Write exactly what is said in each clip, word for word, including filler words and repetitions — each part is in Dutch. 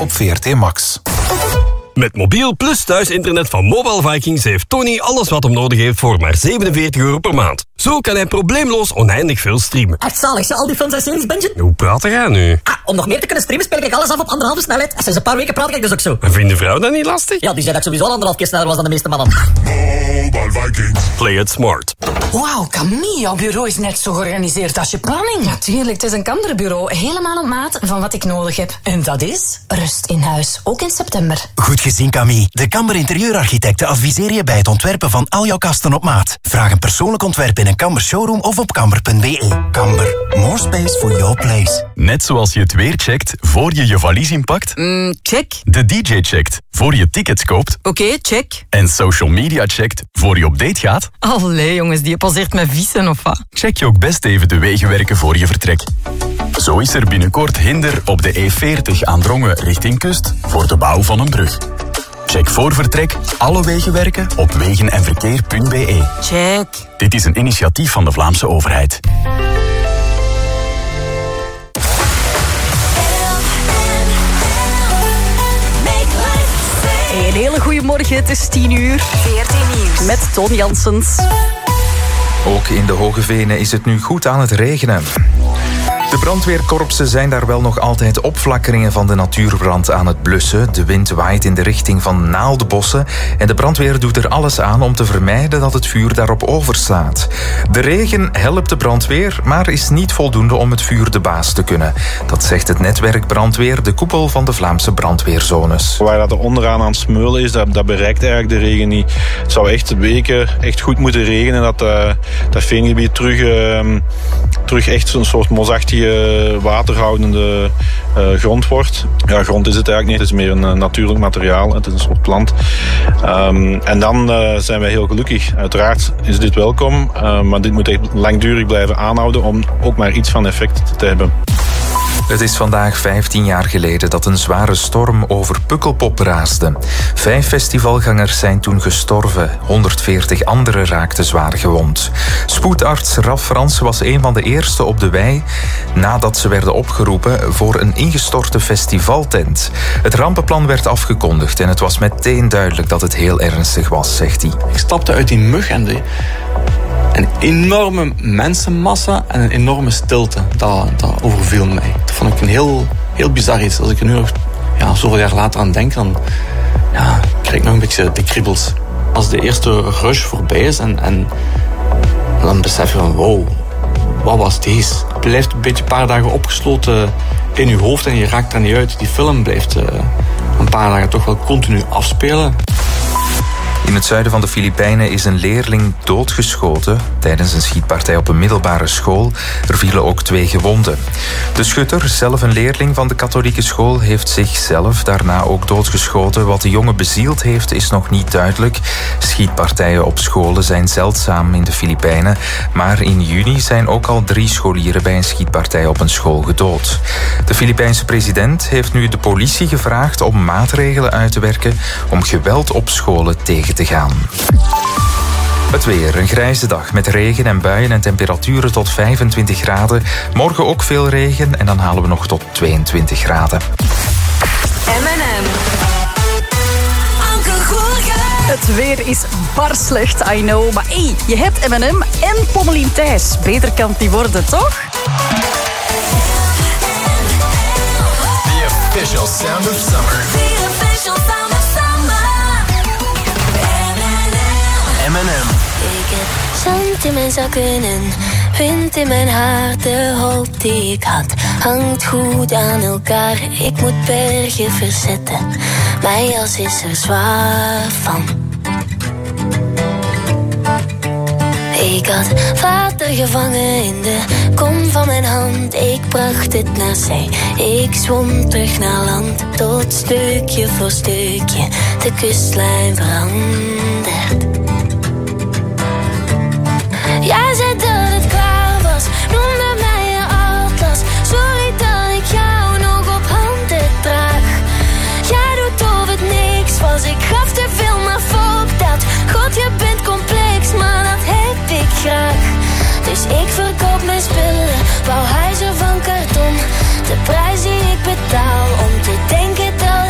op V R T Max. Met mobiel plus thuisinternet van Mobile Vikings heeft Tony alles wat hem nodig heeft voor maar zevenenveertig euro per maand. Zo kan hij probleemloos oneindig veel streamen. Echt zalig, zo al die films en series, Benji. Hoe praat jij nu? Ah, om nog meer te kunnen streamen speel ik alles af op anderhalve snelheid. En sinds een paar weken praat ik dus ook zo. En vindt de vrouw dat niet lastig? Ja, die zei dat ik sowieso al anderhalf keer sneller was dan de meeste mannen. Mobile Vikings. Play it smart. Wauw, Camille, jouw bureau is net zo georganiseerd als je planning. Natuurlijk, het is een kanderenbureau. Helemaal op maat van wat ik nodig heb. En dat is? Rust in huis, ook in september. Goed gezien, Camille. De Kamber Interieurarchitecten adviseren je bij het ontwerpen van al jouw kasten op maat. Vraag een persoonlijk ontwerp in een Kamber showroom of op kamber punt b e. Kamber, more space for your place. Net zoals je het weer checkt voor je je valies inpakt. Mm, check. De D J checkt voor je tickets koopt. Oké, okay, check. En social media checkt voor je op date gaat. Allee, jongens, die passeert met vissen of wat? Check je ook best even de wegenwerken voor je vertrek. Zo is er binnenkort hinder op de E veertig aan Drongen richting kust voor de bouw van een brug. Check voor vertrek alle wegenwerken op wegen en verkeer punt b e. Check. Dit is een initiatief van de Vlaamse overheid. Een hele goede morgen, het is tien uur. V R T Nieuws. Met Ton Janssens. Ook in de Hoge Venen is het nu goed aan het regenen. De brandweerkorpsen zijn daar wel nog altijd opflakkeringen van de natuurbrand aan het blussen. De wind waait in de richting van naaldenbossen en de brandweer doet er alles aan om te vermijden dat het vuur daarop overslaat. De regen helpt de brandweer, maar is niet voldoende om het vuur de baas te kunnen. Dat zegt het netwerk Brandweer, de koepel van de Vlaamse brandweerzones. Waar dat er onderaan aan het smeulen is, dat, dat bereikt eigenlijk de regen niet. Het zou echt weken echt goed moeten regenen, dat uh, dat veengebied terug, uh, terug echt zo'n soort mosachtige waterhoudende uh, grond wordt. Ja, grond is het eigenlijk niet. Het is meer een uh, natuurlijk materiaal. Het is een soort plant. Um, en dan uh, zijn wij heel gelukkig. Uiteraard is dit welkom. Uh, maar dit moet echt langdurig blijven aanhouden om ook maar iets van effect te hebben. Het is vandaag vijftien jaar geleden dat een zware storm over Pukkelpop raasde. Vijf festivalgangers zijn toen gestorven. honderdveertig anderen raakten zwaar gewond. Spoedarts Raf Frans was een van de eerste op de wei nadat ze werden opgeroepen voor een ingestorte festivaltent. Het rampenplan werd afgekondigd en het was meteen duidelijk dat het heel ernstig was, zegt hij. Ik stapte uit die mug en de... een enorme mensenmassa en een enorme stilte. Dat, dat overviel mij. Dat vond ik een heel, heel bizar iets. Als ik er nu nog ja, zoveel jaar later aan denk, dan ja, krijg ik nog een beetje de kriebels. Als de eerste rush voorbij is en, en dan besef je van wow, wat was deze? Het blijft een beetje een paar dagen opgesloten in je hoofd en je raakt er niet uit. Die film blijft uh, een paar dagen toch wel continu afspelen. In het zuiden van de Filipijnen is een leerling doodgeschoten tijdens een schietpartij op een middelbare school. Er vielen ook twee gewonden. De schutter, zelf een leerling van de katholieke school, heeft zichzelf daarna ook doodgeschoten. Wat de jongen bezield heeft is nog niet duidelijk. Schietpartijen op scholen zijn zeldzaam in de Filipijnen. Maar in juni zijn ook al drie scholieren bij een schietpartij op een school gedood. De Filipijnse president heeft nu de politie gevraagd om maatregelen uit te werken om geweld op scholen tegen te gaan. Het weer, een grijze dag met regen en buien en temperaturen tot vijfentwintig graden. Morgen ook veel regen en dan halen we nog tot tweeëntwintig graden. M en M. Anke Goelge. Het weer is bar slecht, I know. Maar hé, hey, je hebt M en M en Pommelien Thijs. Beter kan het niet worden, toch? The official sound of summer. The official sound of summer. M en M. Ik heb zand in mijn zakken en wind in mijn haar. De hoop die ik had hangt goed aan elkaar. Ik moet bergen verzetten, mijn jas is er zwaar van. Ik had water gevangen in de kom van mijn hand. Ik bracht het naar zee, ik zwom terug naar land. Tot stukje voor stukje de kustlijn verandert. Jij zei dat het klaar was, noemde mij je atlas. Sorry dat ik jou nog op handen draag. Jij doet of het niks was, ik gaf te veel, maar fuck dat. God, je bent complex, maar dat heb ik graag. Dus ik verkoop mijn spullen, bouw huizen van karton. De prijs die ik betaal om te denken dat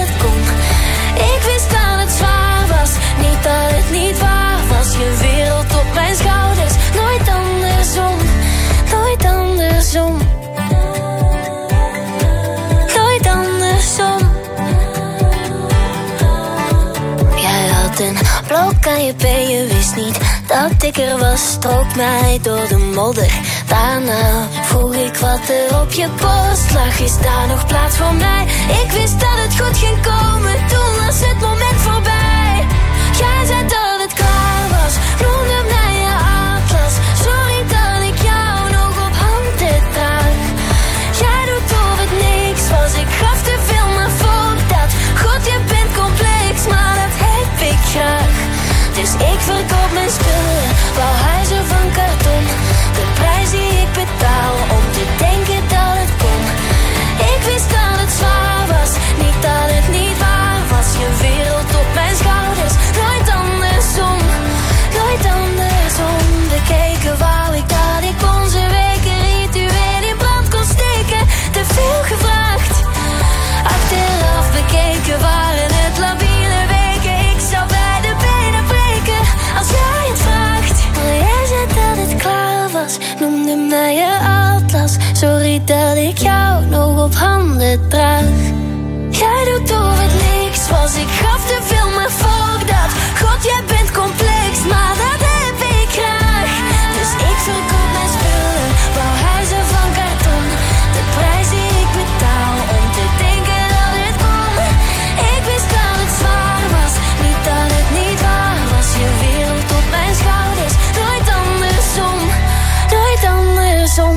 K J P, je wist niet dat ik er was. Strook mij door de modder. Daarna vroeg ik wat er op je post lag. Is daar nog plaats voor mij? Ik wist dat het goed ging komen. Toen was het moment voorbij. Jij zei dat het klaar was. Noemde mij je atlas. Sorry dat ik jou nog op handen draag. Jij doet of het niks was. Ik gaf te veel, maar fuck dat. God, je bent complex, maar dat heb ik graag. Dus ik verkoop mijn spullen, bouw huizen van karton. De prijs die ik betaal om te denken dat het kon. Ik wist dat het zwaar was, niet dat het niet waar was. Je wereld op mijn schouders, nooit andersom. Nooit andersom, bekeken wou ik dat ik onze weken ritueel in brand kon steken. Te veel gevraagd, achteraf bekeken waren het labiele weken. Ik zou bij de benen breken als jij het vraagt. Maar jij zei dat het klaar was, noemde mij je atlas. Sorry dat ik jou nog op handen draag. Jij doet of het niks was, ik gaf te veel, maar fuck dat. God, jij bent complex, maar dat heb ik graag. Dus ik verkoop mijn spullen, bouw huizen van karton. De prijs die ik betaal om te denken dat het kon. Ik wist dat het zwaar was, niet dat het niet waar was. Je wereld op mijn schouders, nooit andersom. Nooit andersom.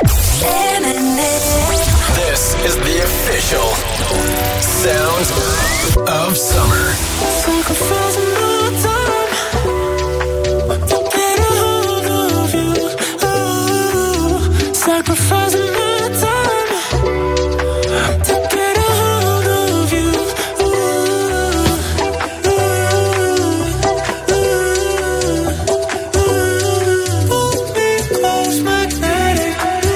This is the official sound of summer. Sacrificing my time to get a hold of you. Ooh, sacrificing my time to get a hold of you. Ooh, ooh, ooh, ooh. Pull me close, magnetic.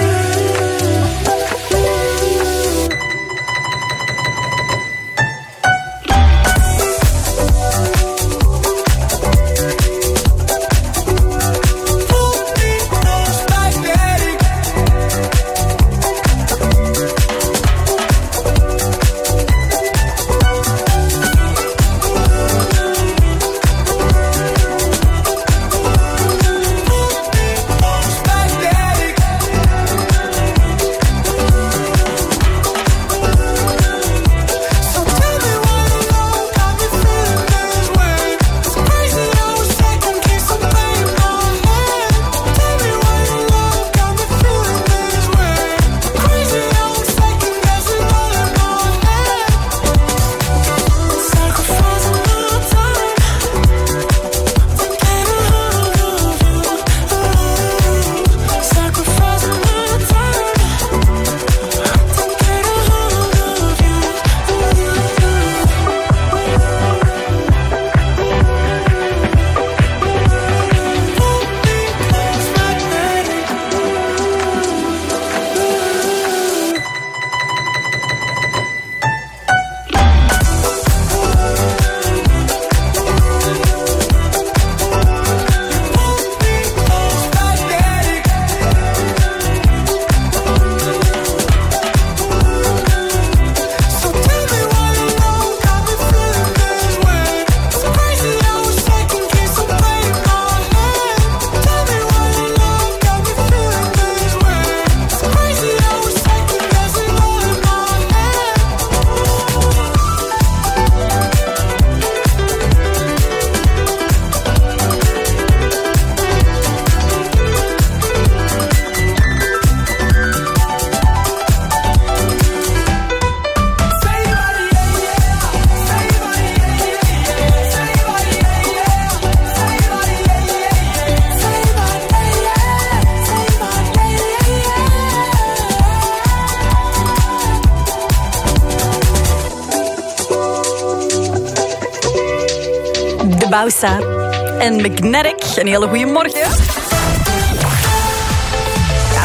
Bausa en Magnetic. Een hele goede morgen. Ja,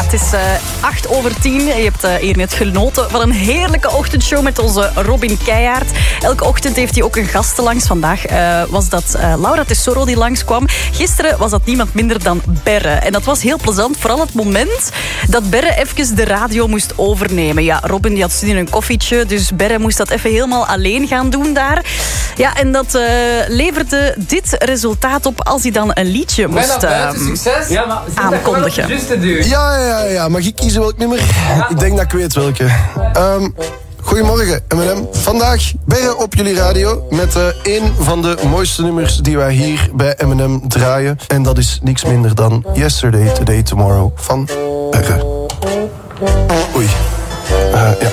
Het is uh, acht over tien. Je hebt uh, hier net genoten van een heerlijke ochtendshow met onze Robin Keijaard. Elke ochtend heeft hij ook een gast langs. Vandaag uh, was dat uh, Laura Tesoro die langskwam. Gisteren was dat niemand minder dan Berre. En dat was heel plezant. Vooral het moment dat Berre even de radio moest overnemen. Ja, Robin die had studie in een koffietje. Dus Berre moest dat even helemaal alleen gaan doen daar. Ja, en dat uh, leverde dit resultaat op als hij dan een liedje moest uh, succes. Ja, maar aankondigen. Ja, ja, ja. Mag ik kiezen welk nummer? Ja. Ik denk dat ik weet welke. Um, goedemorgen, M en M. Vandaag Berre op jullie radio met uh, een van de mooiste nummers die wij hier bij M en M draaien. En dat is niks minder dan Yesterday, Today, Tomorrow van Berre. Oei. Uh, ja.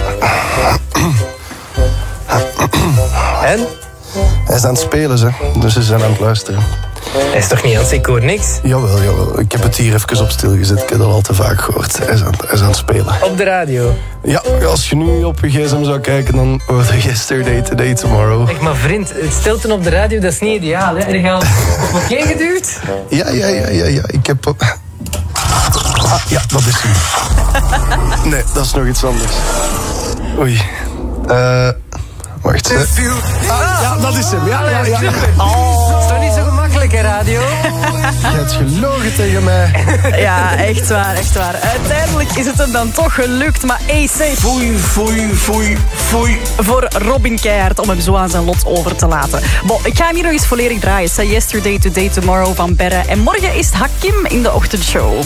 En? Hij is aan het spelen, ze. Dus ze zijn aan het luisteren. Hij is toch niet aan het ik hoor niks? Jawel, jawel. Ik heb het hier even op stil gezet. Ik heb dat al te vaak gehoord. Hij is aan, hij is aan het spelen. Op de radio? Ja, als je nu op je gsm zou kijken, dan hoor je Yesterday, Today, Tomorrow. Echt, maar vriend, het stilte op de radio, dat is niet ideaal, hè? Heb je al op oké geduwd? Ja, ja, ja, ja, ja. Ik heb... Ah, ja, dat is hem. Nee, dat is nog iets anders. Oei. Eh... Uh, wacht, hè. Ah, ja, dat is hem. Ja, ja, ja. Oh, dat is toch niet zo gemakkelijk, hè, radio? Je hebt gelogen tegen mij. Ja, echt waar, echt waar. Uiteindelijk is het hem dan toch gelukt, maar hey, safe. Foei, foei, foei, foei. Voor Robin Keijaard om hem zo aan zijn lot over te laten. Bon, ik ga hem hier nog eens volledig draaien. Say Yesterday, Today, Tomorrow van Berre. En morgen is het Hakim in de ochtendshow.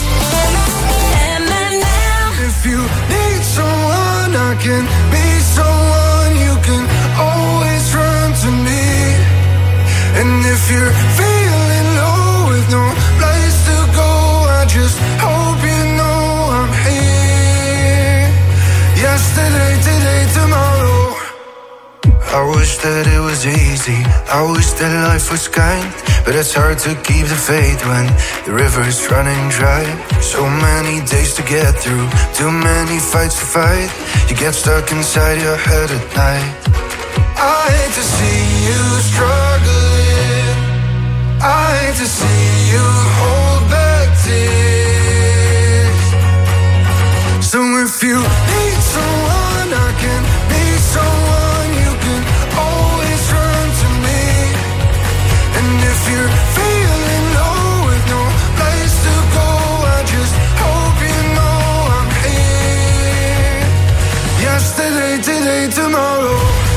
If you need someone, I can be someone. You can always run to me. And if you're feeling low with no place to go, I just hope you know I'm here. Yesterday, today, tomorrow. I wish that it was easy. I wish that life was kind. But it's hard to keep the faith when the river's running dry. So many days to get through, too many fights to fight. You get stuck inside your head at night. I hate to see you struggling. I hate to see you hold back tears. So if you need someone, I can be someone. You can always run to me. And if you're feeling low with no place to go, I just hope you know I'm here. Yesterday, today, tomorrow.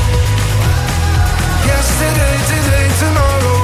Yesterday, today, tomorrow.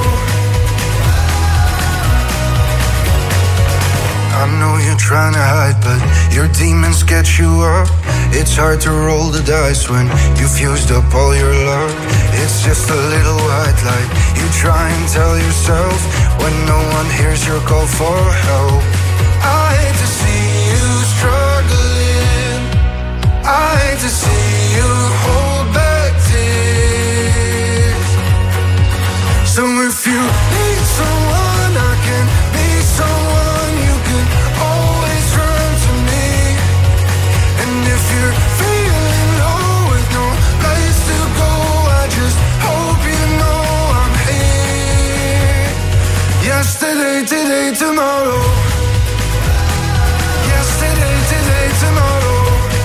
I know you're trying to hide, but your demons get you up. It's hard to roll the dice when you've used up all your luck. It's just a little white light you try and tell yourself when no one hears your call for help. I hate to see you struggling. I hate to see you hold back tears. So if you need someone, I can be someone. You can always run to me. And if you're feeling low with no place to go, I just hope you know I'm here. Yesterday, today, tomorrow. Yesterday, today, tomorrow.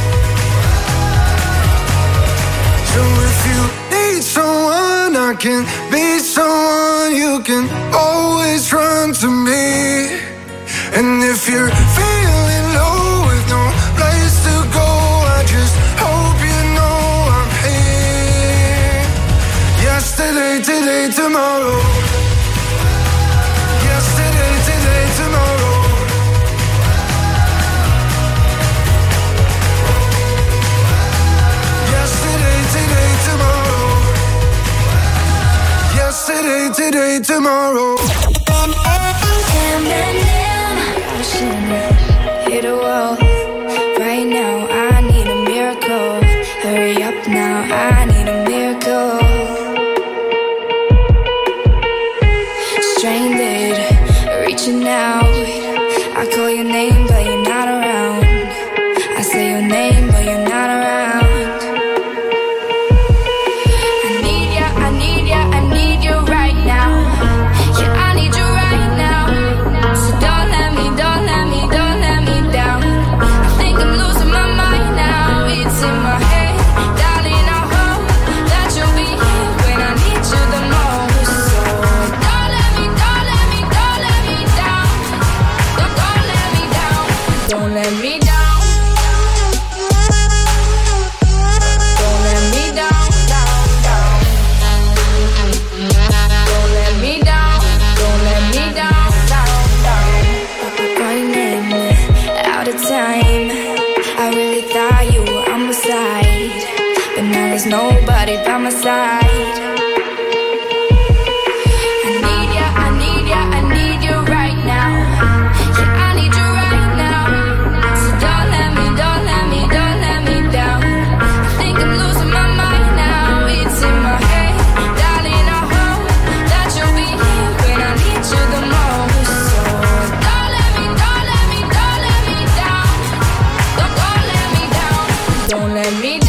So if you need someone, I can be someone. You can always run to me. And if you're feeling low with no place to go, I just hope you know I'm here. Yesterday, today, tomorrow. Yesterday, today, tomorrow. Yesterday, today, tomorrow. Yesterday, today, tomorrow. Hit a wall. Right now, I need a miracle. Hurry up now, I need a miracle. Stranded, reaching out. I call your name, but you're not around. I say your name, but you're not around. I need ya, I need ya, I need you right now. Yeah, I need you right now. So don't let me, don't let me, don't let me down. nobody by my side. I need ya, I need ya, I need you right now. Yeah, I need you right now. So don't let me, don't let me, don't let me down. I think I'm losing my mind now. It's in my head, darling. I hope that you'll be here when I need you the most. So don't let me, don't let me, don't let me down. Don't, don't let me down. Don't let me down.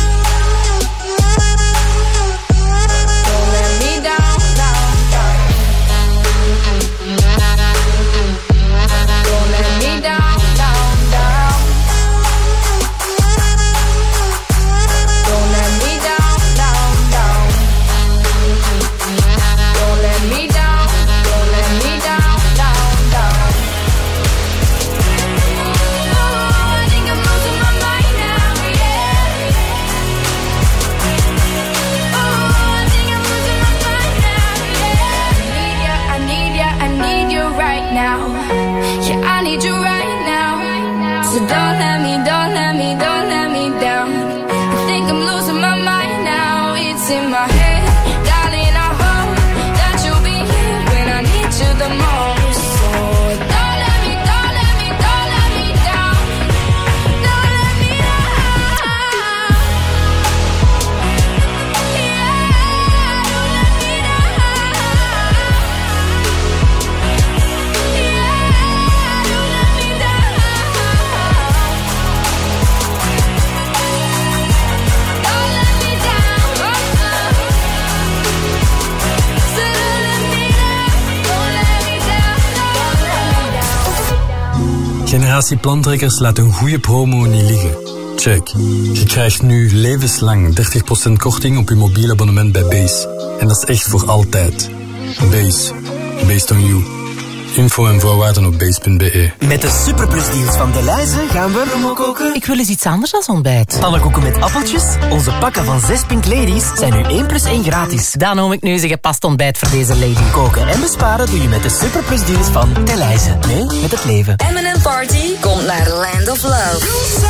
Generatie Plantrekkers laat een goede promo niet liggen. Check. Je krijgt nu levenslang dertig procent korting op je mobiel abonnement bij Base. En dat is echt voor altijd. Base. Based on you. Info en voorwaarden op base punt be. Met de superplusdeals van Delhaize gaan we koken. Ik wil eens iets anders dan ontbijt. Pannenkoeken met appeltjes. Onze pakken van zes Pink Ladies zijn nu één plus één gratis. Dan noem ik nu eens een gepast ontbijt voor deze lady. Koken en besparen doe je met de superplusdeals van Delhaize. Nee, met het leven. M en M Party komt naar Land of Love.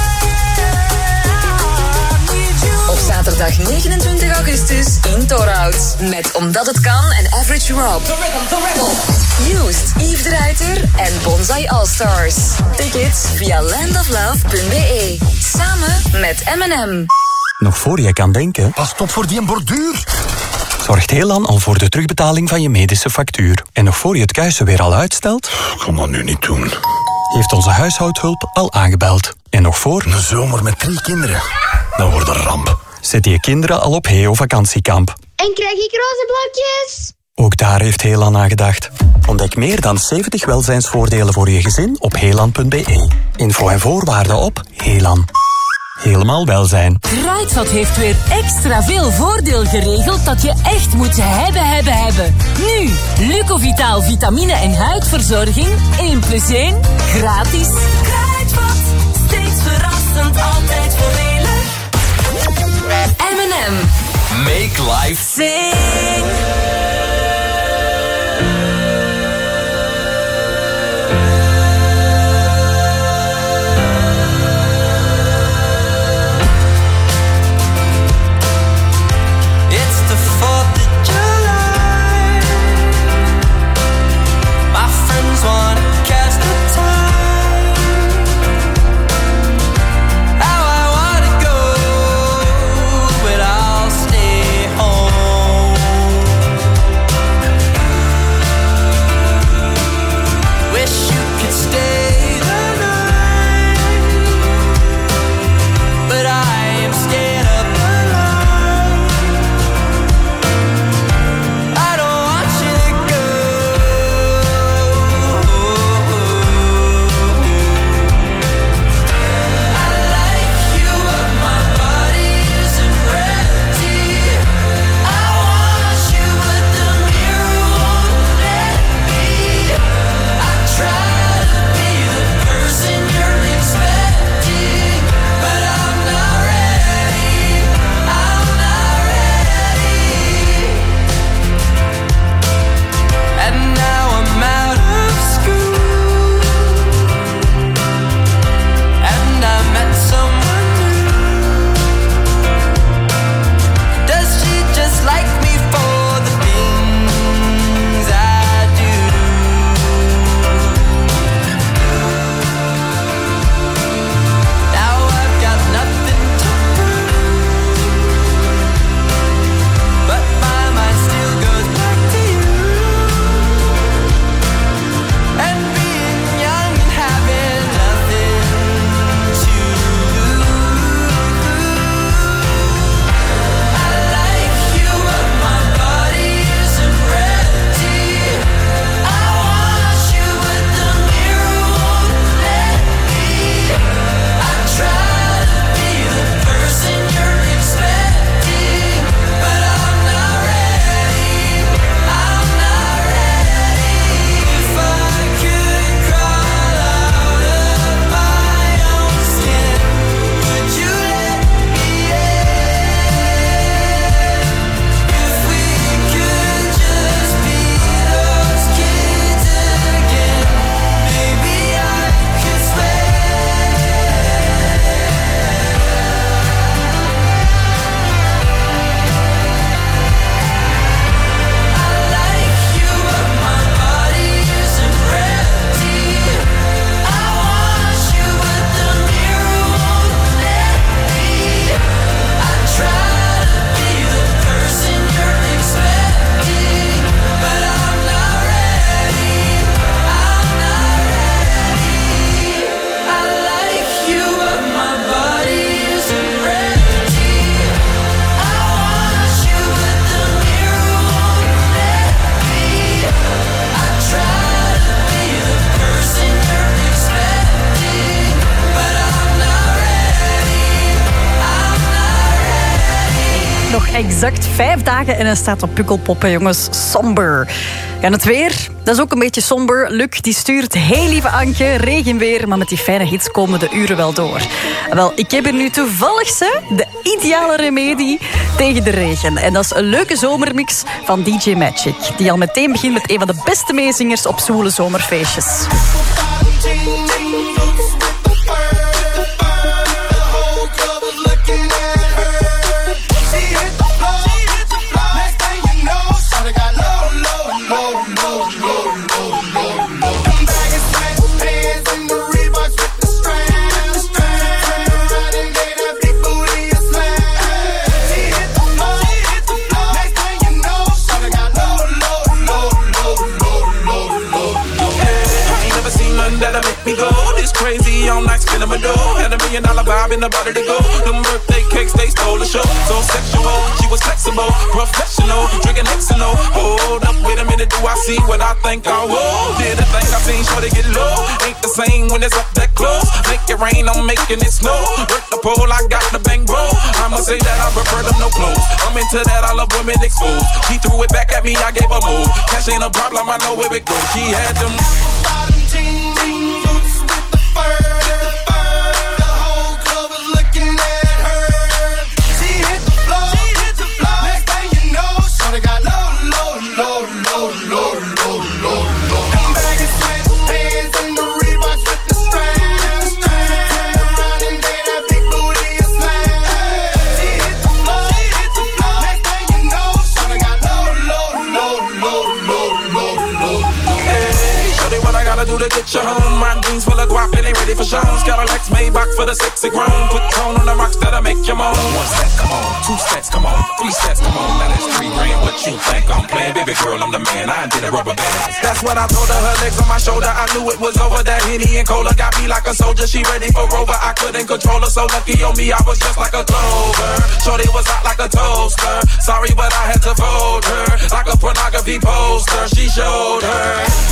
Op zaterdag negenentwintig augustus in Torhout. Met Omdat Het Kan en Average Rob. Used, Yves de Ruiter en Bonsai All-Stars. Tickets via landoflove punt be. Samen met M en M. Nog voor je kan denken... Pas op voor die borduur. Zorgt Helan al voor de terugbetaling van je medische factuur. En nog voor je het kuisen weer al uitstelt... Ik kan dat nu niet doen. Heeft onze huishoudhulp al aangebeld. En nog voor... Een zomer met drie kinderen. Dat wordt een ramp. Zet je kinderen al op Heo vakantiekamp. En krijg ik roze blokjes? Ook daar heeft Helan aan gedacht. Ontdek meer dan zeventig welzijnsvoordelen voor je gezin op helan punt be. Info en voorwaarden op Helan. Helemaal welzijn. Kruidvat heeft weer extra veel voordeel geregeld dat je echt moet hebben, hebben, hebben. Nu, Lucovitaal vitamine en huidverzorging, één plus één, gratis. Kruidvat, steeds verrassend, altijd voordelig. M en M. Make life Sing. Home. Exact vijf dagen en hij staat op Pukkelpoppen, jongens. Somber. En het weer, dat is ook een beetje somber. Luc die stuurt, heel lieve Anke, regenweer, maar met die fijne hits komen de uren wel door. Wel, ik heb hier nu toevallig hè, de ideale remedie tegen de regen. En dat is een leuke zomermix van D J Magic, die al meteen begint met een van de beste meezingers op zwoele zomerfeestjes. Crazy all night spinning my dough. Had a million dollar vibe in the body to go. Them birthday cakes, they stole the show. So sexual, she was flexible, professional, drinking X and O. Hold up, wait a minute, do I see what I think I will? Did a thing I seen, sure to get low. Ain't the same when it's up that close. Make it rain, I'm making it snow. Work the pole, I got the bang bro. I'ma say that I prefer them no clothes. I'm into that, I love women exposed. She threw it back at me, I gave her move. Cash ain't a problem, I know where it goes. She had them bottom jean, jean boots with the fur. The whole club was looking at her. She hit the floor, she hit the floor. Next thing you know, shorty got low, low, low, low, low, low, low, low. Them baggy sweatpants and the Reeboks with the straps. Turn around and gave that big booty a slam. She hit the floor, she hit the floor. Next thing you know, shorty got low, low, low, low, low, low, low. Hey, shorty, what I gotta do to get you home? My jeans full of guap and they ready for shows. Cadillacs Maybach for the sexy grown. Put tone on the rocks that'll make you moan. One step, come on. Two steps, come on. Three steps, come on. Now that's three grand. What you think I'm playing? Baby girl, I'm the man. I did a rubber band. That's what I told her. Her legs on my shoulder. I knew it was over. That Henny and Cola got me like a soldier. She ready for Rover. I couldn't control her. So lucky on me, I was just like a clover. Shorty was hot like a toaster. Sorry, but I had to fold her. Like a pornography poster. She showed her.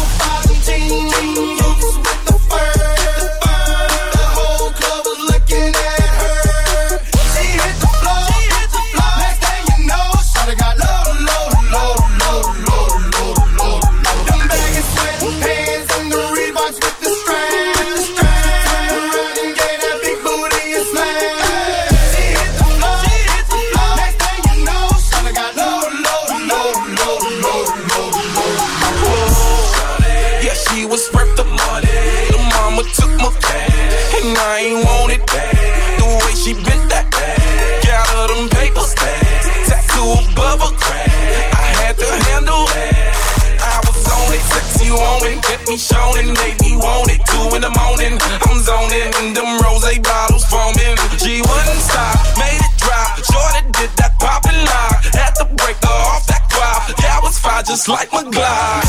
With the fur. The whole club was looking at her. She hit the floor, she hit the floor. Next thing you know, shorty got low, low, low, low, low, low, low. Them baggy sweatpants and the Reeboks with the straps. Turn around and gave that big booty a slam. She hit the floor, she hit the floor. Next thing you know, shorty got low, low, low, low, low, low, low. Yeah, she was worth the money. The mama took my cash, and I ain't want it back. The way she bent that back, got her them paper stacks, tattoo above her crack. I had to handle that. I was on it, sexy woman, kept me showing, made me want it. Two in the morning, I'm zoning, and them rosé bottles foaming. She wouldn't stop, made it drop. Jordan did that pop and lock, had to break her off that guap. Yeah, I was fine just like my Glock.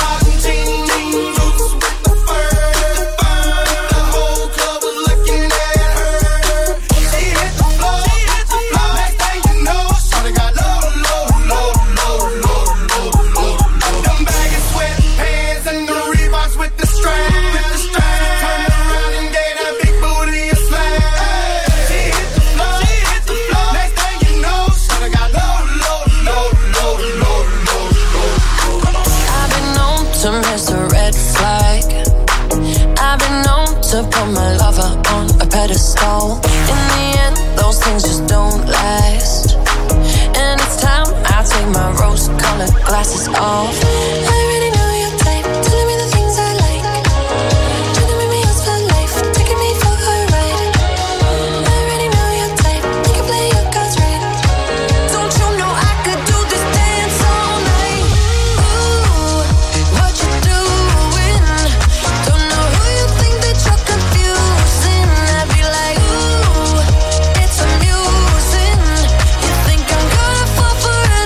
To put my lover on a pedestal. In the end, those things just don't last. And it's time I take my rose-colored glasses off. I already know your type, telling me the things I like. Trying to make me yours for life, taking me for a ride. I already know your type, you can play your cards right. Don't you know I could do this dance all night? Ooh, what you doing? Don't know who you think that you're confusing. I'd be like, ooh, it's amusing. You think I'm gonna fall for an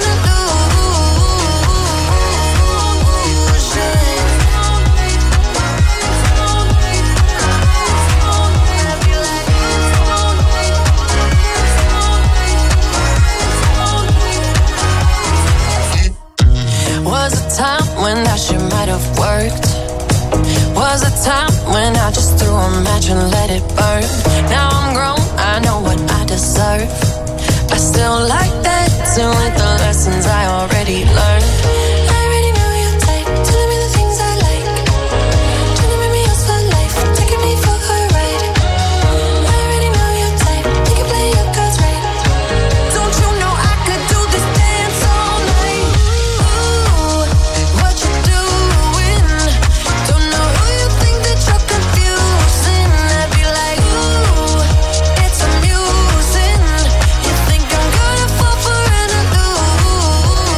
illusion? Was a time when that shit might have worked. Was a time when I just threw a match and let it burn. Now I'm grown, I know what I deserve. I still like that messing with the lessons I already learned. I already know your type, telling me the things I like, trying to make me yours for life, taking me for a ride. I already know your type, you can play your cards right. Don't you know I could do this dance all night? Ooh, what you doing? Don't know who you think that you're confusing. I'd be like, ooh, it's amusing. You think I'm gonna fall for an illusion?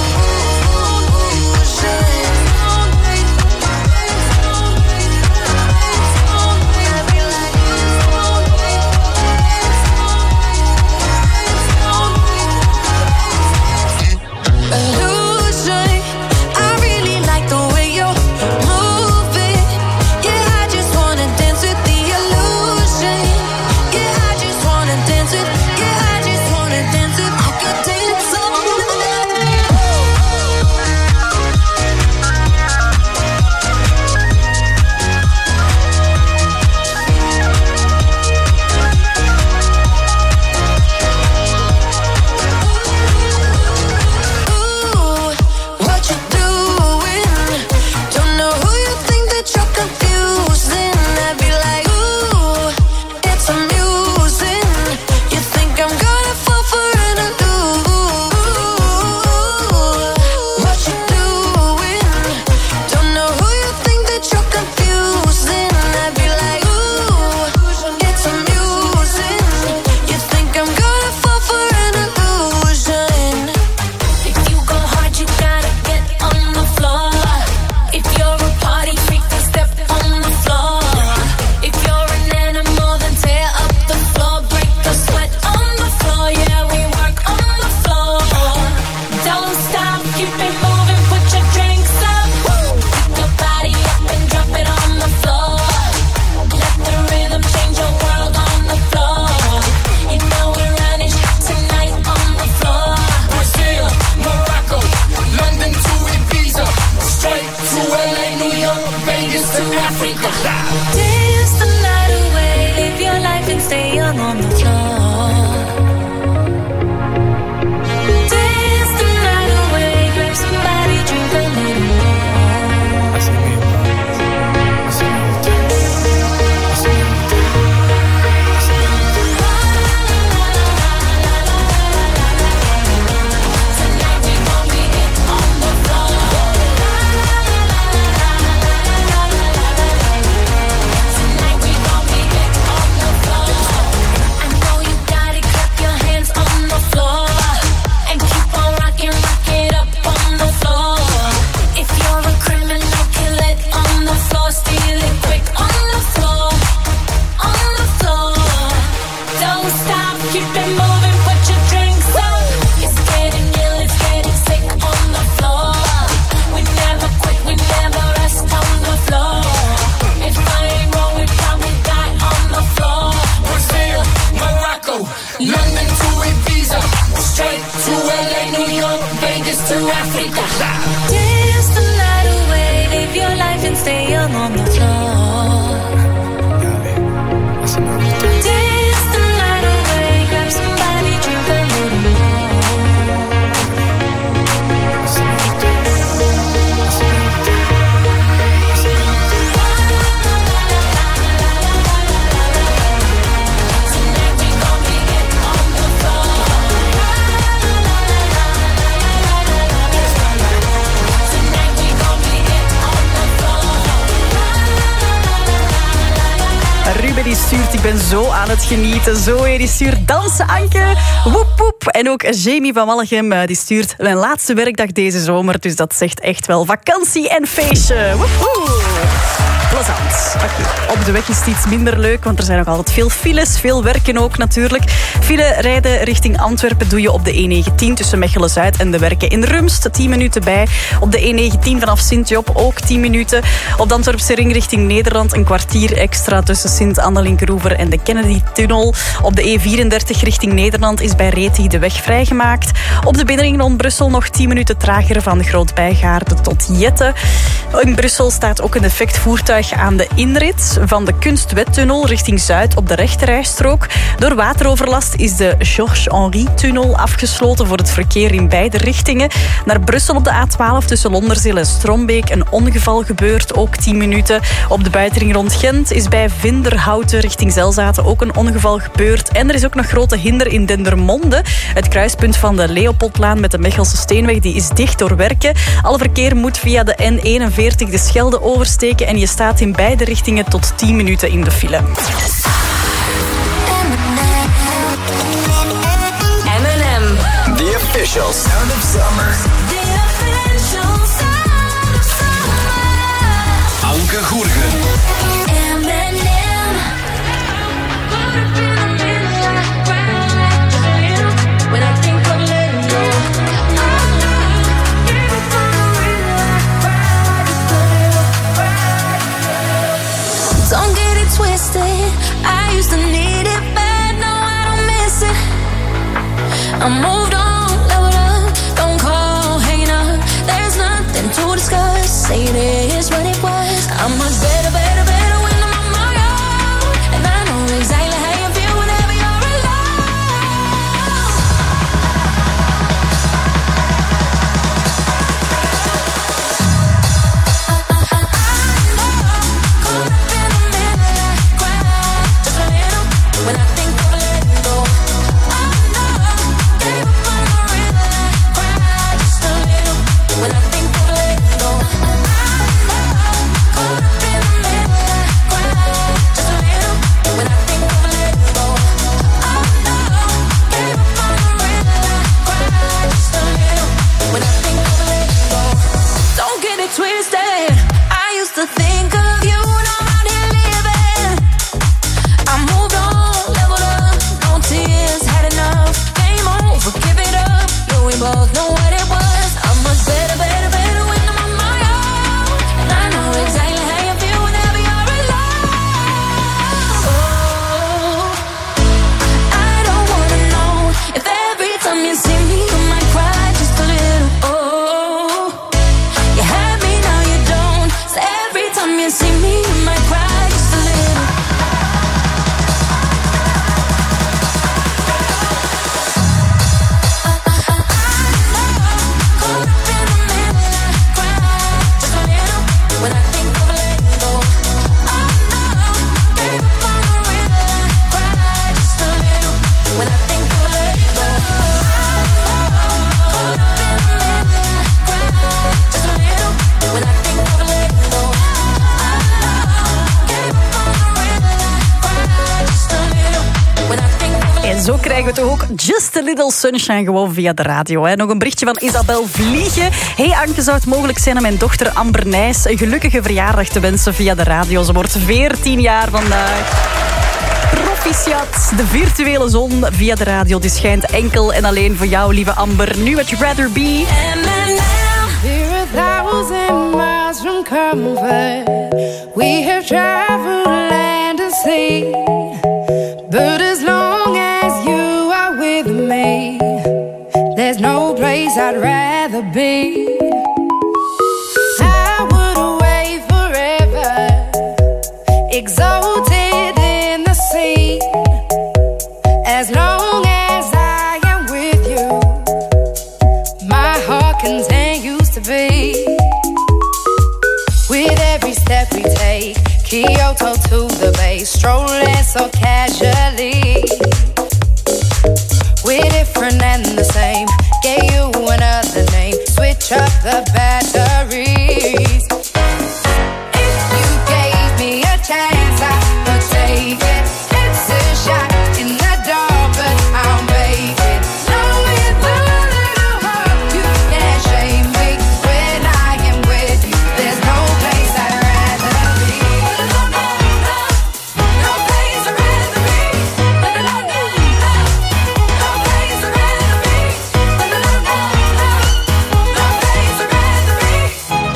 I'd be like, illusion. I really like the way you're moving. Yeah, I just wanna dance with the illusion. Yeah, I just wanna dance with. Yeah, I just wanna dance with. I could dance all Ooh, what you doing? Don't know who you think that you're confusing. I'd be like, ooh, it's amusing. You think I'm gonna fall for an illusion? What you doing? Don't know who you think that you're confusing. I'd be like, ooh, it's amusing. You think I'm gonna fall for an illusion? If you go hard, you gotta get on the floor. If you're a party freak, then step on the floor. If you're an animal, then tear up the floor. Break the sweat on the floor. Yeah, we work on the floor. Don't stop, keep it moving, put your drinks up. Pick your body up and drop it on the floor. Let the rhythm change your world on the floor. You know we're running tonight on the floor. Brazil, Morocco, London to Ibiza, straight to L A, New York, Vegas to Africa. Dance the night away, live your life and stay young on the floor. Dance the night away, grab somebody, drink a little more. I know you got it, clap your hands on the floor and keep on rocking, rock it up on the floor. If you're a criminal, kill it on the floor, steal it quick on the floor, on the floor. Don't stop, keep it moving, put your drinks up. It's getting ill, it's getting sick on the floor. We never quit, we never rest on the floor. If I ain't wrong, we probably die on the floor. Brazil, Morocco, London to Ibiza, straight to L A, New York, Vegas to Africa. Dance the night away, live your life and stay young on the floor. Dance the night away, grab somebody, drink a little more. Tonight we gon' be it on the floor. Tonight we gon' be it on the floor. Ruben die stuurt, ik ben zo aan het genieten. Zo, die stuurt dansen, Anke. Woep, woep. En ook Jamie van Mallegem eh, die stuurt mijn laatste werkdag deze zomer. Dus dat zegt echt wel vakantie en feestje. Woep, woep. Plezant. Oké, op de weg is het iets minder leuk, want er zijn nog altijd veel files. Veel werken ook natuurlijk. File rijden richting Antwerpen doe je op de E negentien tussen Mechelen-Zuid en de werken in Rumst. tien minuten bij. Op de E negentien vanaf Sint-Job ook tien minuten. Op de Antwerpse ring richting Nederland een kwartier extra tussen Sint-Annelinkroever en de Kennedy-tunnel. Op de E vierendertig richting Nederland is bij Reti de weg vrijgemaakt. Op de binnenring rond Brussel nog tien minuten trager van Groot-Bijgaarde tot Jette. In Brussel staat ook een defect voertuig aan de inrit van de Kunstwettunnel richting Zuid op de rechterrijstrook. Door wateroverlast is de Georges-Henri-tunnel afgesloten voor het verkeer in beide richtingen. Naar Brussel op de A twaalf tussen Londerzeel en Strombeek een ongeval gebeurd, ook tien minuten. Op de buitenring rond Gent is bij Vinderhouten richting Zelzaten ook een ongeval gebeurd. En er is ook nog grote hinder in Dendermonde. Het kruispunt van de Leopoldlaan met de Mechelse Steenweg die is dicht door werken. Alle verkeer moet via de N eenenveertig de Schelde oversteken en je staat in beide richtingen tot tien minuten in de file. M and M. The official sound of summer. The official sound of summer. Anke Goergen. M and M. When I think of letting go. Don't get it twisted. I used to need it, but no, I don't miss it. I moved on, leveled up, don't call, hanging up. There's nothing to discuss. Say it is what it was. I'm much better, better, better when I'm on my own. And I know exactly how you feel whenever you're alone. When I think of letting go, I know, gave up on the real life, cry just a little. When I think of letting go, I know, caught up in the middle, cry just a little. When I think of letting go, I know, gave up on the real life, cry just a little. When I think of letting go, don't get it twisted. I used to think of you, now I'm here living. I moved on. Tears, had enough, game over, give it up. Yeah, we both know what it was. I'm much better, better, better when I'm on my own. And I know exactly how you feel whenever you're alone. Oh, I don't wanna know if every time you see me you might cry just a little. Oh, you had me, now you don't. So every time you see me you might cry just a little. Zo krijgen we toch ook Just a Little Sunshine gewoon via de radio. Hè. Nog een berichtje van Isabel Vliegen. Hey Anke, zou het mogelijk zijn om mijn dochter Amber Nijs een gelukkige verjaardag te wensen via de radio? Ze wordt veertien jaar vandaag. Proficiat, de virtuele zon via de radio. Die schijnt enkel en alleen voor jou, lieve Amber. Nu wat je rather be. We're a thousand miles from comfort. We have traveled land and sea. But as long as you are with me, there's no place I'd rather be. I would away forever, exalted in the sea. As long as I am with you, my heart continues to beat. With every step we take, Kyoto to the bay, strolling so casually. We're different and the same, gave you another name, switch up the batteries. If you gave me a chance, I would take it. It's a shot in the dark, but I'll make it. Knowing the little hope you can't shame me. When I am with you, there's no place I'd rather be. No place I'd rather be. No place I'd rather be. No place I'd rather be.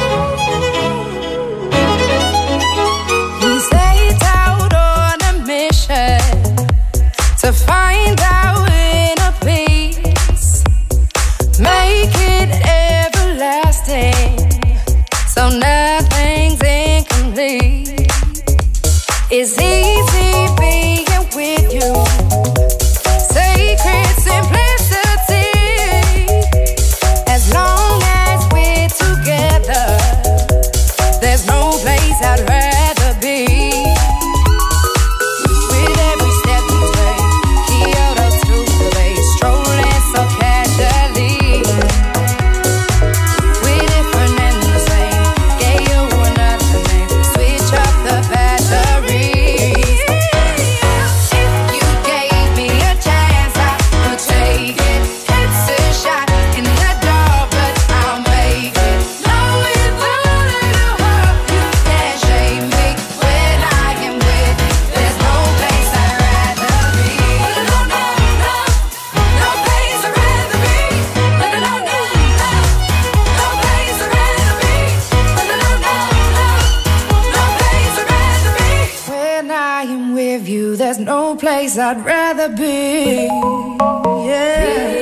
make it everlasting, so nothing's incomplete. It's easy being with you, sacred simplicity. As long as we're together, there's no place I'd rather be. With every step we take, Kyoto to the bay, strolling so casually. We're different and the same, gave you another name, switch up the batteries. If you gave me a chance, I would take it. It's a shot in the dark, but I'll make it. Knowing that it'll hurt, you can't shame me. When I am with you, there's no place I'd rather be. No, no, no, no place I'd rather be. No, no, no, no, no place I'd rather be. No, no, no, no, no place I'd rather be. When I am with you, there's no place I'd rather be. Yeah.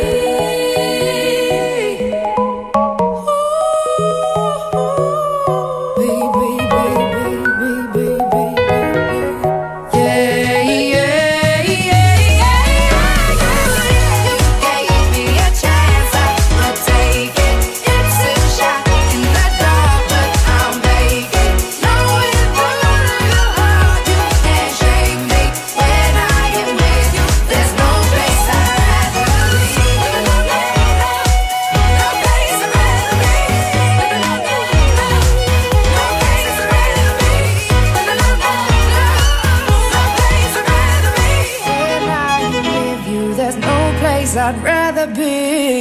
I'd rather be.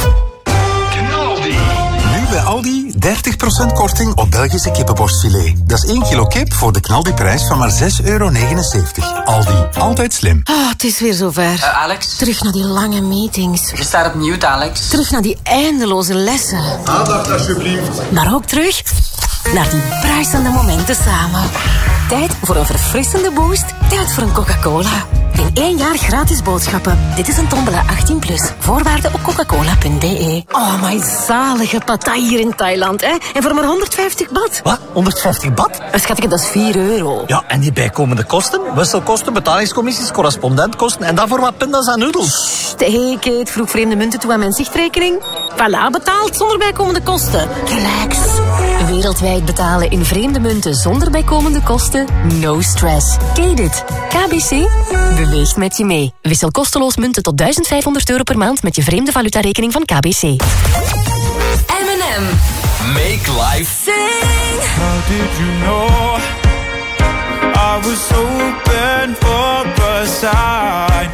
Nu bij Aldi dertig procent korting op Belgische kippenborstfilet. Dat is één kilo kip voor de knaldiprijs van maar zes euro negenenzeventig. Aldi, altijd slim. Ah, het is weer zover. Uh, Alex? Terug naar die lange meetings. Je staat op mute, Alex. Terug naar die eindeloze lessen. Aandacht alsjeblieft. Maar ook terug naar die bruisende momenten samen. Tijd voor een verfrissende boost. Tijd voor een Coca-Cola. In één jaar gratis boodschappen. Dit is een tombola achttien plus. Voorwaarden op coca-cola punt d e. Oh, my zalige patai hier in Thailand, hè. En voor maar honderdvijftig baht. Wat? honderdvijftig baht? Schatje, dat is vier euro. Ja, en die bijkomende kosten? Wisselkosten, betalingscommissies, correspondentkosten en daarvoor wat pindas en noedels. Hey, Kate, vroeg vreemde munten toe aan mijn zichtrekening. Voilà, betaald zonder bijkomende kosten. Relax. Wereldwijd betalen in vreemde munten zonder bijkomende kosten? No stress. Kate it. K B C beweegt met je mee. Wissel kosteloos munten tot duizend vijfhonderd euro per maand met je vreemde valutarekening van K B C. M and M. Make life Sing. How did you know I was open for a sign?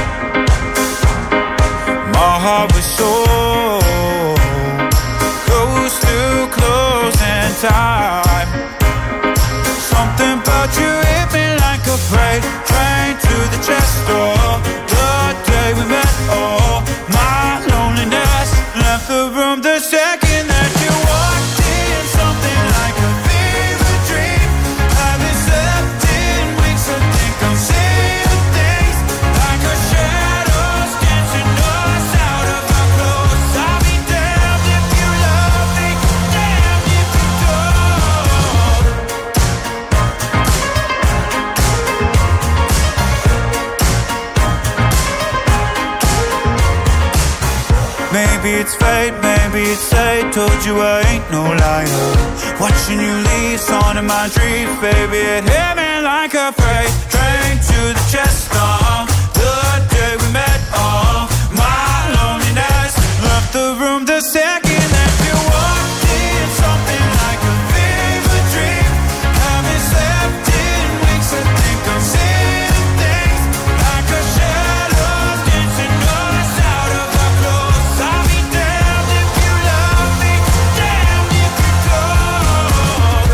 My heart was so close to closing time. Something about you hit me like a freight train to the chest door. The day we met, oh, my loneliness left the room the second that you walked in. Something like a fever dream. Haven't slept in weeks, I think I'm seeing things like a shadows dancing us out of our clothes. I'll be damned if you love me, damned if you don't. Maybe it's fate, maybe it's fate. Told you I ain't no liar. Watching you leave, on in my dreams, baby. It hit me like a freight train to the chest. Oh, the day we met. Oh, my loneliness left the room the second that you walked in. Something like a fever dream. Haven't slept in weeks. I think I'm seeing things like a shadow dancing us out of our clothes. I'll be damned if you love me, damned if you don't.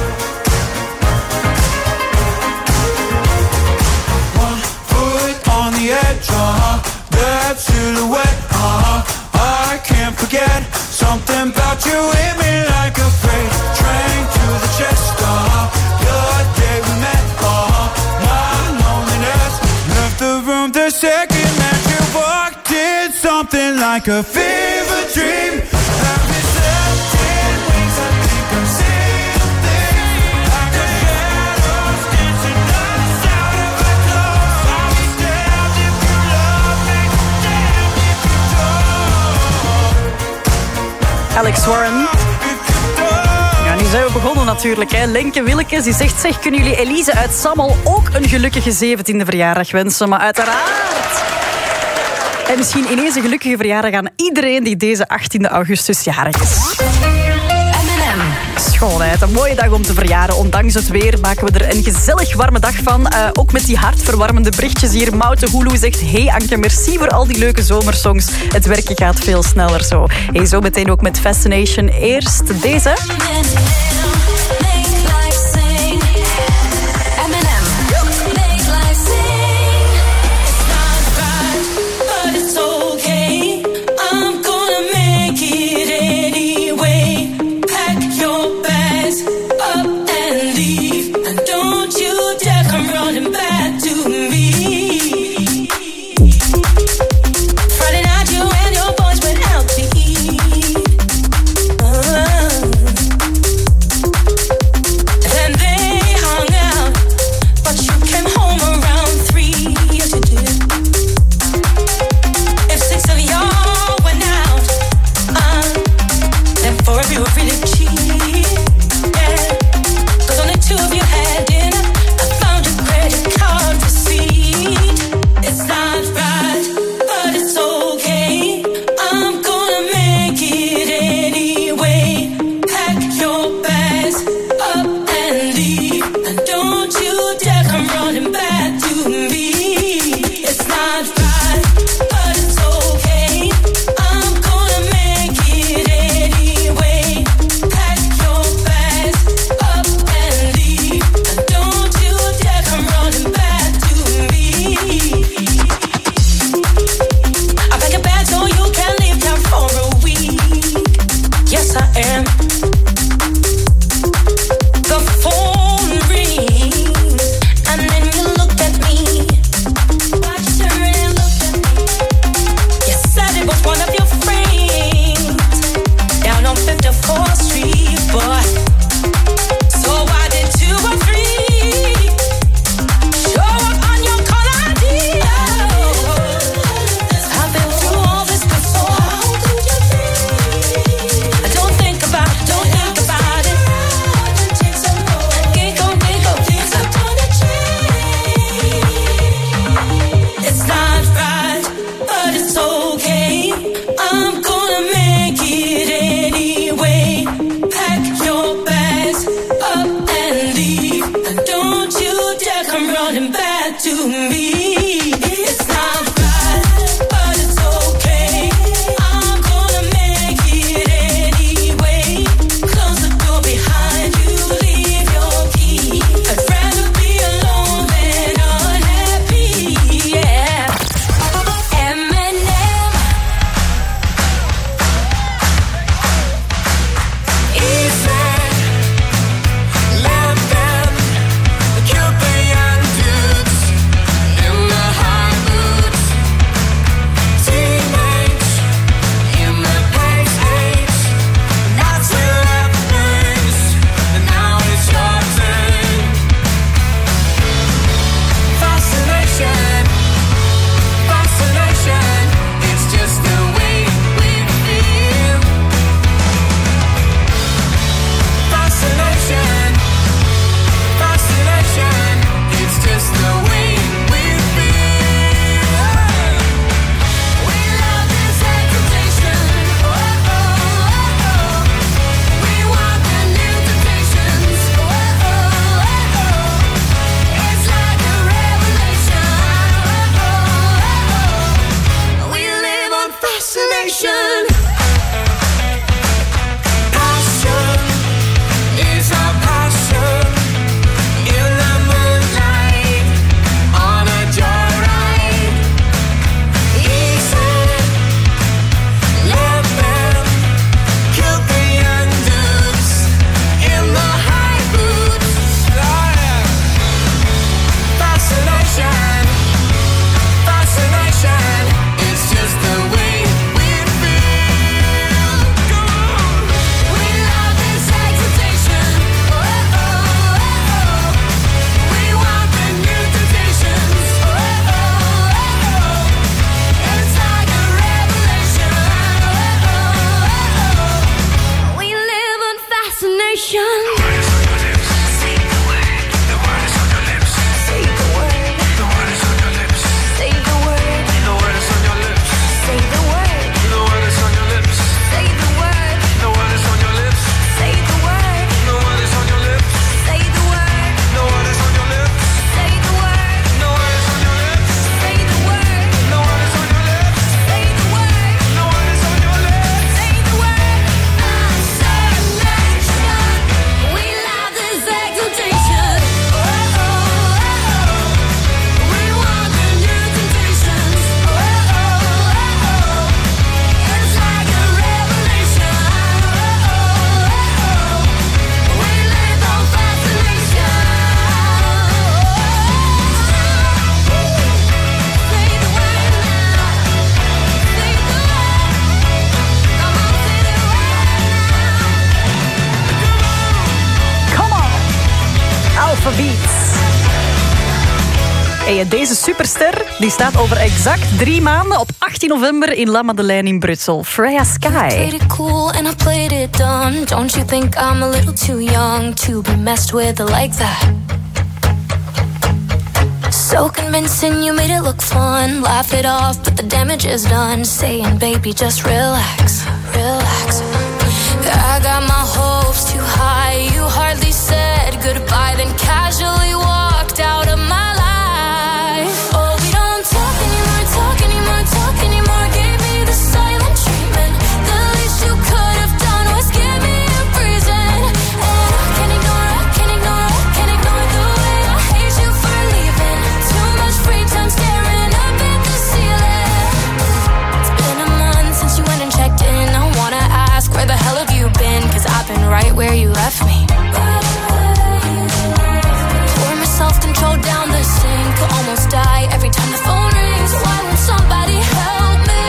One foot on the edge, uh-huh. That silhouette, uh-huh. I can't forget something about you hit me like a freight train to the chest, uh-huh. The day we met, uh-huh. My loneliness left the room the second that you walked in. Something like a fever dream. I've been searching wings, I think I'm seeing things like a shadows dancing us out of our clothes. I'll be damned if you love me, damned if you don't. Alex Warren. Ja, nu zijn we begonnen natuurlijk. Hè. Lenke Willekes die zegt, zeg, kunnen jullie Elise uit Sammel ook een gelukkige zeventiende verjaardag wensen? Maar uiteraard. En misschien ineens een gelukkige verjaardag aan iedereen die deze achttiende augustus jarig is. M en M. Schoonheid, een mooie dag om te verjaren. Ondanks het weer maken we er een gezellig warme dag van. Uh, ook met die hartverwarmende berichtjes hier. Moute Hulu zegt, hey Anke, merci voor al die leuke zomersongs. Het werken gaat veel sneller zo. Hey, zo meteen ook met Fascination. Eerst deze. About Beats. Hey, deze superster die staat over exact drie maanden op achttien november in La Madeleine in Brussel. Freya Sky. I played it cool and I played it dumb. Don't you think I'm a little too young to be messed with like that? So convincing, you made it look fun. Laugh it off, but the damage is done. Saying, baby, just relax, relax. I got my hopes too high. You hardly said goodbye, then casually walked out of my life. Oh, we don't talk anymore, talk anymore, talk anymore. Gave me the silent treatment. The least you could have done was give me a reason. And I can't ignore, I can't ignore, I can't ignore the way I hate you for leaving. Too much free time staring up at the ceiling. It's been a month since you went and checked in. I wanna ask, where the hell have you been? Cause I've been right where you left me. Pour my self-control down the sink. Almost die every time the phone rings. Why won't somebody help me?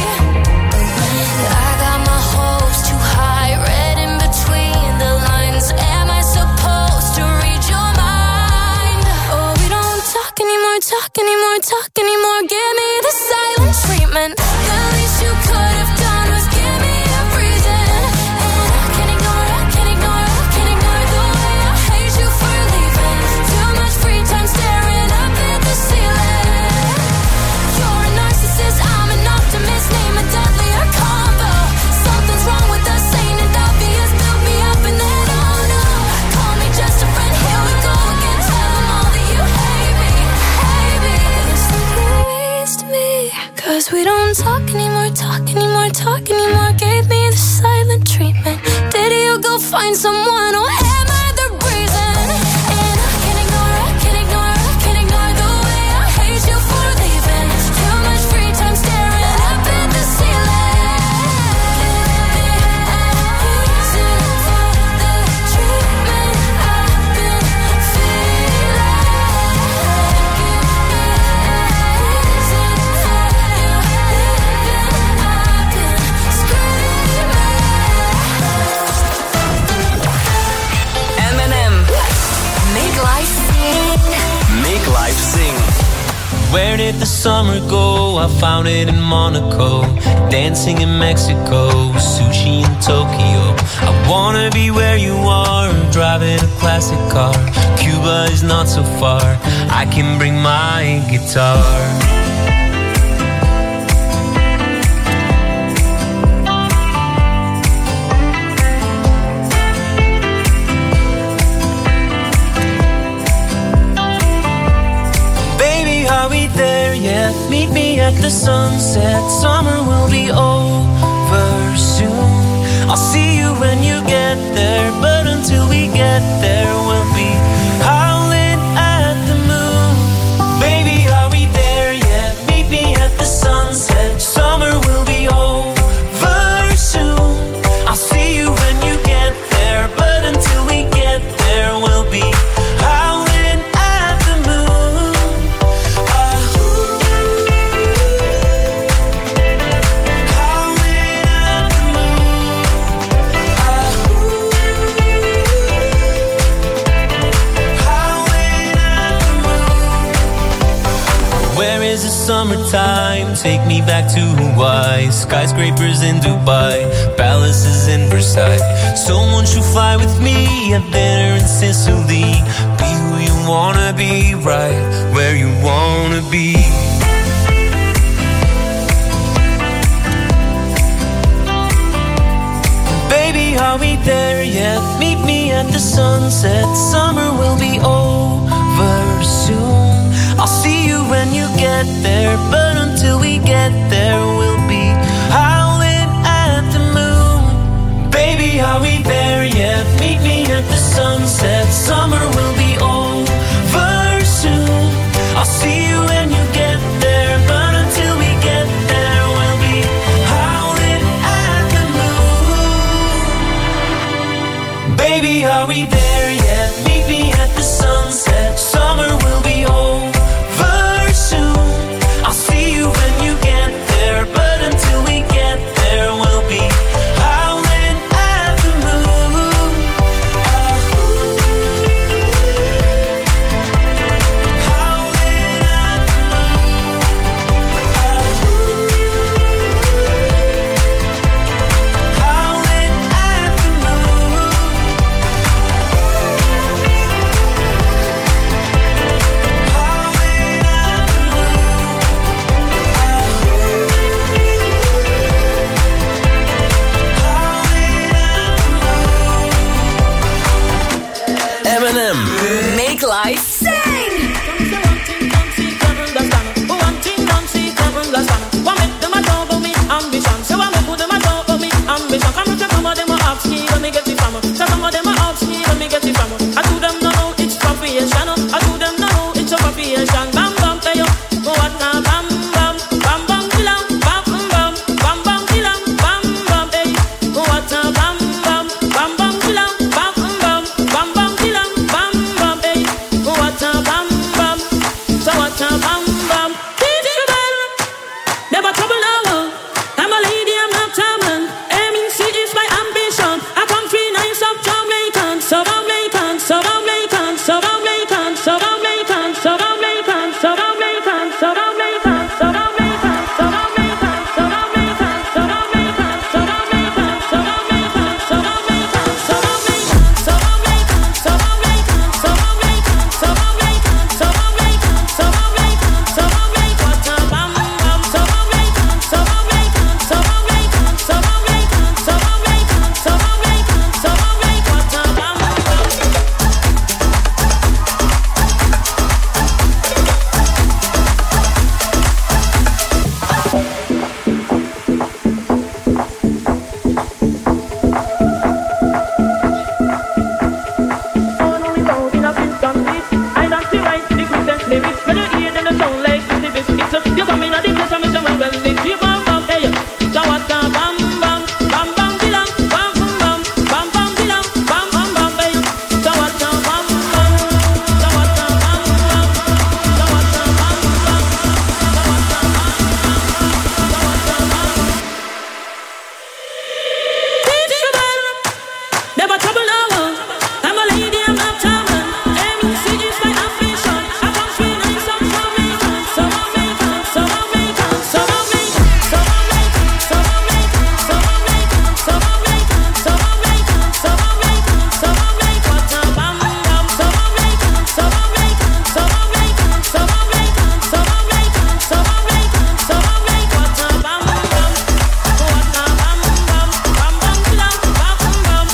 I got my hopes too high, read in between the lines. Am I supposed to read your mind? Oh, we don't talk anymore, talk anymore, talk anymore. Give me the silent treatment. The least you could have done was give me a reason. And I can't ignore, I can't ignore, I can't ignore the way I hate you for leaving. Too much free time staring up at the ceiling. You're a narcissist, I'm an optimist. Name a deadlier combo. Something's wrong with us, ain't it obvious? Build me up and then oh no. Call me just a friend, here we go again. Tell them all that you hate me, hate me. It's like you waste me. Cause we don't talk anymore, talk anymore, talk anymore. Gave me the silent treatment. Did you go find someone or am I the reason? And I can't ignore, I can't ignore, I can't ignore the way I hate you for leaving. Too much free time staring up at the ceiling. Reason for the treatment I've been feeling. Reason for the living I've been screaming. Eminem. Make life sing. Make life sing. Where did the summer go? I found it in Monaco, dancing in Mexico, sushi in Tokyo. I wanna be where you are, driving a classic car. Cuba is not so far, I can bring my guitar. Are we there yet? Meet me at the sunset. Summer will be over soon. I'll see you when you get there, but until we get there, we'll be howling at the moon. Baby, are we there yet? Meet me at the sunset. Summer will be over soon. I'll see you when you get there, but until we get there, we'll be howling at the moon. Summertime, take me back to Hawaii. Skyscrapers in Dubai, palaces in Versailles. So won't you fly with me, have dinner in Sicily? Be who you wanna be, right where you wanna be. Baby, are we there yet? Meet me at the sunset. Summer will be over soon. I'll see you when you get there, but until we get there, we'll be howling at the moon. Baby, are we there yet? Meet me at the sunset. Summer will be over soon. I'll see you when you get there, but until we get there, we'll be howling at the moon. Baby, are we there yet? Meet me at the sunset. Summer will be over. I'll see you when you get there, but until we get there, we'll be howling at the moon.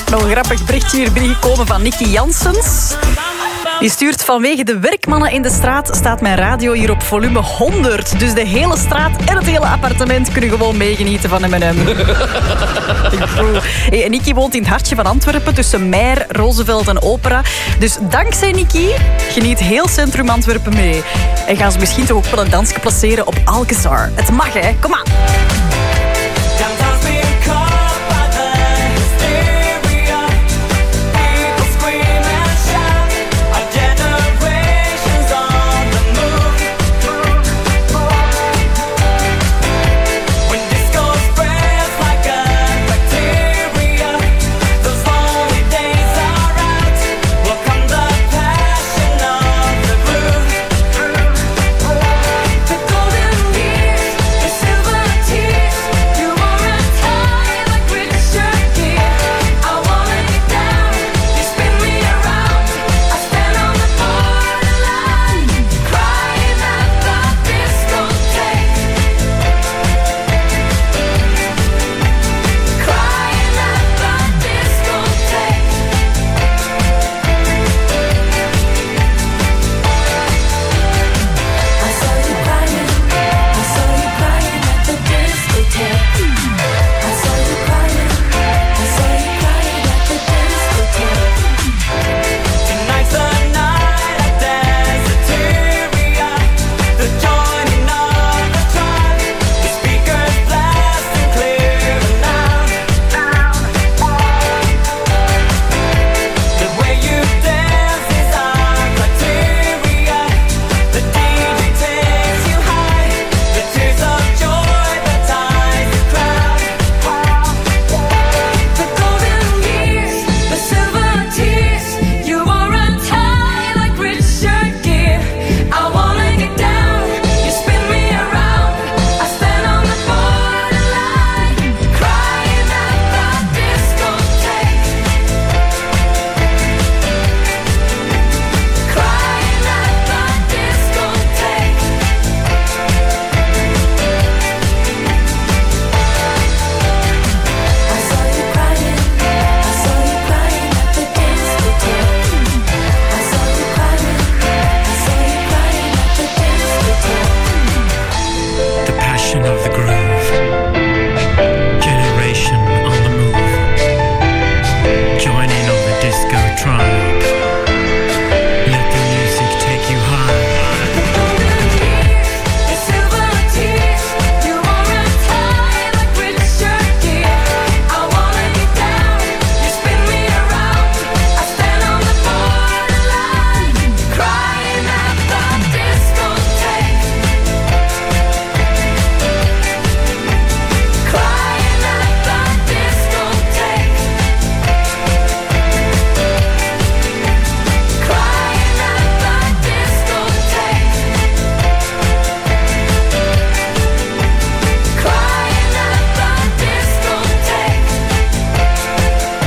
Nog een grappig berichtje hier binnengekomen van Nicky Janssens. Die stuurt: vanwege de werkmannen in de straat staat mijn radio hier op volume honderd. Dus de hele straat en het hele appartement kunnen gewoon meegenieten van M en M. Hey, Nicky woont in het hartje van Antwerpen, tussen Meijer, Roosevelt en Opera. Dus dankzij Nicky geniet heel centrum Antwerpen mee. En gaan ze misschien toch ook wel een dansje placeren op Alcazar. Het mag, hè? Kom aan!